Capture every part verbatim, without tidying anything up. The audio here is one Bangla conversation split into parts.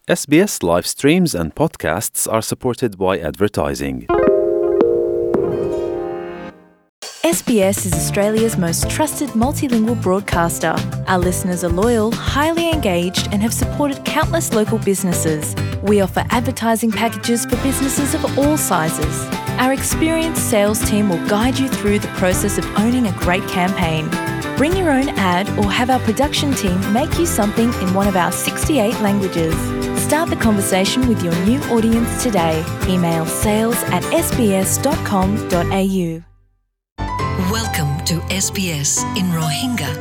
S B S live streams and podcasts are supported by advertising. S B S is Australia's most trusted multilingual broadcaster. Our listeners are loyal, highly engaged, and have supported countless local businesses. We offer advertising packages for businesses of all sizes. Our experienced sales team will guide you through the process of owning a great campaign. Bring your own ad or have our production team make you something in one of our sixty-eight languages. Start the conversation with your new audience today. Email sales at s b s dot com dot a u. Welcome to S B S in Rohingya.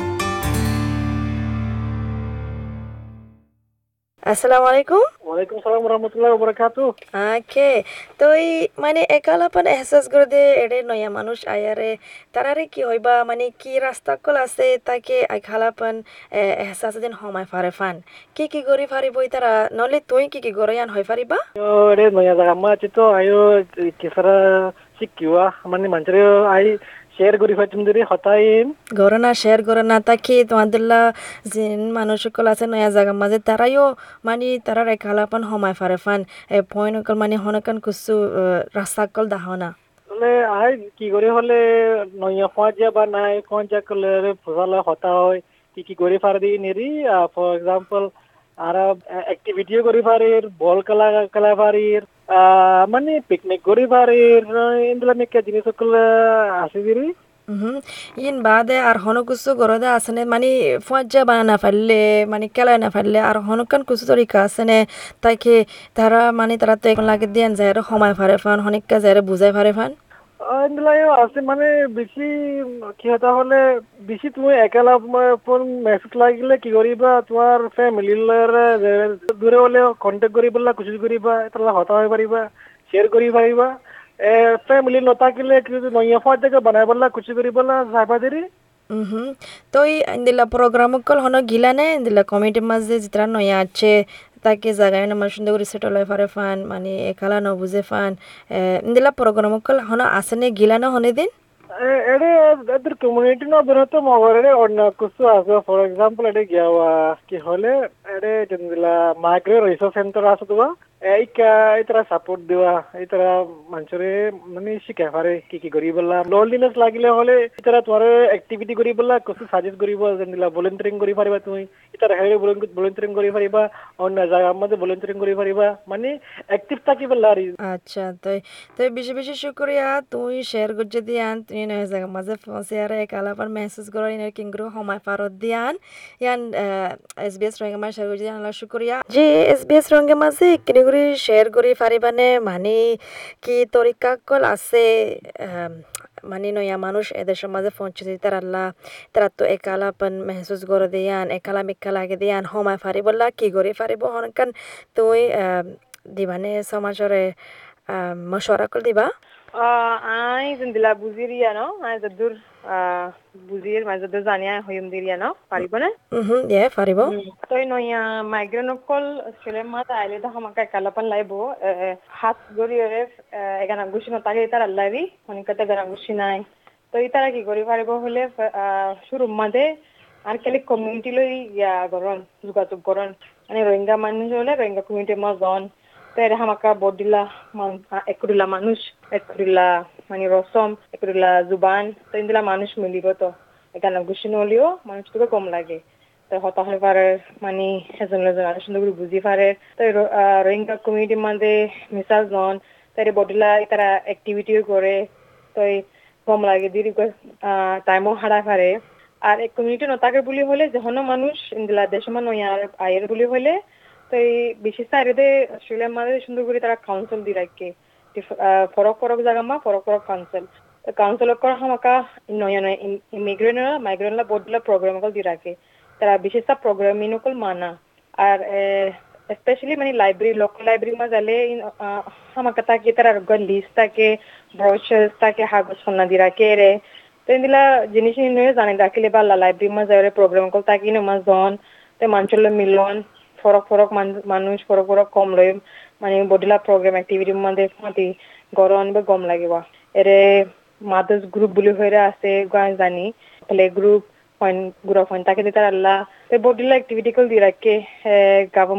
Assalamualaikum. Waalaikumsalam warahmatullahi wabarakatuh. Okay. Toi মানে একালাপন এহসাস করে দে এডে নয়া মানুষ আয়ারে তারারে কি হইবা মানে কি রাস্তা কল আছে তাকে একালাপন এহসাস দিন হমায় ফারে ফান কি কি গরি ফারি বই তারা নলে তুই কি কি গরায়ান হই ফারিবা Yo ere noya jaga ma chito ayo kisara sikiwa mani manchre ai share gori fatim diri hotaim গরনা শেয়ার গরনা তাকে তোমাদেরলা জিন মানুষ কল আছে নয়া জায়গা মাঝে তারাইও মানে তারার একালাপন হমায় ফারে ফান এ পয়েন্ট কল মানে হনকান কুসু রাস্তা কল দাহনা le ai ki gori hole noya khwaja ba nai konja kole phusala hota hoy ki ki gori far di niri for example ara activity gori farir ball kala kala farir মানে পিকনিক গরি ফারির ইন্দলা মেকা জিনিস কল আসি দিরি হুম ইন বাদে আর হন কুসু গরদা আসনে মানে ফজ্জা বানানা ফেললে মানে কেলা না ফেললে আর হনকান কুসু তরিকা আসনে তাকে তারা মানে তারা তো এখন লাগে দেন যায় সময় ফারে ফান হনিকা যায় বুঝাই ফারে ফান ইন্দলাও আছে মানে বেশি কি হতা হলে বেশি তুমি একালা ফোন মেসেজ লাগিলে কি করিবা তোমার ফ্যামিলির দূরে হলে কন্টাক্ট করিবা কোশিশ করিবা এটা হতা হয়ে পারিবা শেয়ার করি পারিবা এ ফ্যামিলি নতাকিলে কিন্তু নয়া ফট থেকে বানাই বললা কোশিশ করিবা যাবা দেরি হুম তো এই ইন্দিলা প্রোগ্রাম কল হন গিলানে ইন্দিলা কমিটি মাঝে যেটা নয়া আছে তাকে জায়গায় না সুন্দর করে সেট হলে ফারে ফান মানে একালা ন বুঝে ফান ইন্দিলা প্রোগ্রাম কল হন আসনে গিলানো হনে দিন এডে এদের কমিউনিটি না বেরোতো মগরে অন্য কিছু আছে ফর এক্সাম্পল এডে গিয়া কি হলে এডে ইন্দিলা মাইগ্রেট রিসোর্স সেন্টার আছে তো এইকা ইতরা সাপোর্ট দেওয়া ইতরা মানুষরে মানে শিখা পারে কি কি করি বললা লোনলিনেস লাগিলে হলে ইতরা তোমার অ্যাক্টিভিটি করি বললা কিছু সাজেস্ট করিব যেনলা ভলান্টিয়ারিং করি পারিবা তুমি ইতরা হেরে ভলান্টিয়ারিং করি পারিবা অন্য জায়গা মধ্যে ভলান্টিয়ারিং করি পারিবা মানে অ্যাক্টিভ থাকি বললা আচ্ছা তাই তাই বেশি বেশি শুকরিয়া তুই শেয়ার করছে দিয়ান তুই না জায়গা মাঝে শেয়ারে কালাপার মেসেজ করো ইনার কিংগ্রো হমায় ফারত দিয়ান ইয়ান এসবিএস রঙে মাঝে শেয়ার করছে দিয়ান আল্লাহ শুকরিয়া যে এসবিএস রঙে মাঝে কিনেগুড়ি শেয়ার করি পারিবানে মানে কি তরিকা কল আছে মানে নয়া মানুষ এদের সমাজে পৌঁছে তার আল্লাহ তারা তো একালাপন মেহসুস করে দিয়ান একালা মিক্কা লাগে দিয়ান হমায় ফারি বললা কি করে ফারিব হনকান তুই দিবানে সমাজরে মশওয়ারা কল দিবা আই জিন্দিলা বুজিরিয়া ন আই যদুর বুজির মাঝে যদুর জানিয়া হইম দিরিয়া ন পারিব না হুম ইয়ে পারিব তই নয়া মাইগ্রেন কল ছেলে মাত আইলে তো আমাকে কালাপান লাইব হাত গরিয়রে এগানা গুছি ন তাকে তার আল্লাহি হনিকাতে গানা গুছি নাই তো ইতারা কি করি পারিব হলে শুরু মাঝে আর কেলে কমিউনিটি লই ইয়া গরন যোগাযোগ গরন মানে রোহিঙ্গা মানুষ হলে রোহিঙ্গা কমিউনিটি মাজন Pero hamaka bodila man ekudila manush ekudila mani rosom ekudila zuban to indila manush milibo to ekana gushinolio manush to kom lage to hota hoi pare mani hezon lezon ar sundur buzi pare to rohingya community mande misal zone tere bodila itara activity gore to kom lage diri ko time hara pare আর এক কমিউনিটি নতাকে বলি হলে যেহনো মানুষ ইন্দলা দেশমান ইয়ার আয়ের বলি হলে তো এই বিশেষ সাইডে অস্ট্রেলিয়ার মাঝে সুন্দর করে তারা কাউন্সিল দি রাখে ফরক ফরক জায়গা মা ফরক ফরক কাউন্সিল কাউন্সিল করা হামাকা নয়া নয়া ইমিগ্রেন্টরা মাইগ্রেন্টরা বোর্ডলা প্রোগ্রাম কল দি রাখে তারা বিশেষ প্রোগ্রাম ইনকল মানা আর স্পেশালি মানে লাইব্রেরি লোকাল লাইব্রেরি মা যালে হামাকা তাকে তারা লিস্ট থাকে ব্রোচার্স থাকে হাগজ সন্না দি রাখে রে তো ইন্দিলা জিনিস নিয়ে জানে রাখিলে বা লাইব্রেরি মা যারে প্রোগ্রাম কল তাকি না মা জন তে মানচল মিলন ফরক ফরক মানুষ ফরক ফরক কম লয় মানে বডিলা প্রোগ্রাম অ্যাক্টিভিটি মধ্যে মাতি গরম বা গম লাগিব এরে মাদার্স গ্রুপ বুলি হইরা আছে গান জানি play group point group point তাকে দিতার আল্লাহ তে বডিলা অ্যাক্টিভিটি কল দি রাখে গভর্নমেন্টে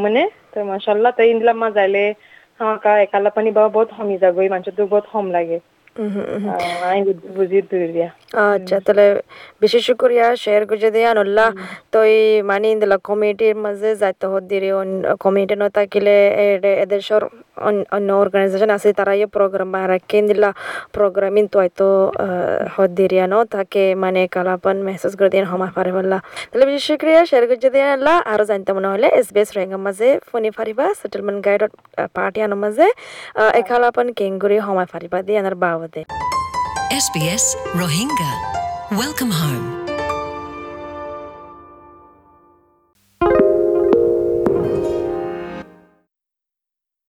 তো মাশাআল্লাহ তো ইনলা মা যাইলে আমাকা একালা পানি বাবা বহুত হমি যাগই মানুষ তো বহুত হম লাগে আই বুঝি দুরিয়া আচ্ছা তাহলে বিশেষ শুকরিয়া শেয়ার করে দিয়ে আনুল্লাহ তো এই মানে ইন্দলা কমিটির মাঝে যাইতে হদ্দিরে কমিটি ন থাকিলে এদের সর অন্য অর্গানাইজেশন আছে তারা এই প্রোগ্রাম বাহারা কেন্দ্রিলা প্রোগ্রাম ইন্তু হয়তো হদ্দিরিয়া ন তাকে মানে কালাপান মেসেজ করে দিয়ে হমা পারে বললা তাহলে বিশেষ শুকরিয়া শেয়ার করে দিয়ে আনলা আরো জানতে মনে হলে এসবিএস রোহিঙ্গা মাঝে ফোনে ফারিবা সেটেলমেন্ট গাইড পার্টি আনো মাঝে একালাপান কেঙ্গুরি হমা ফারিবা দিয়ে আনার বাবদে S B S Rohingya. Welcome home.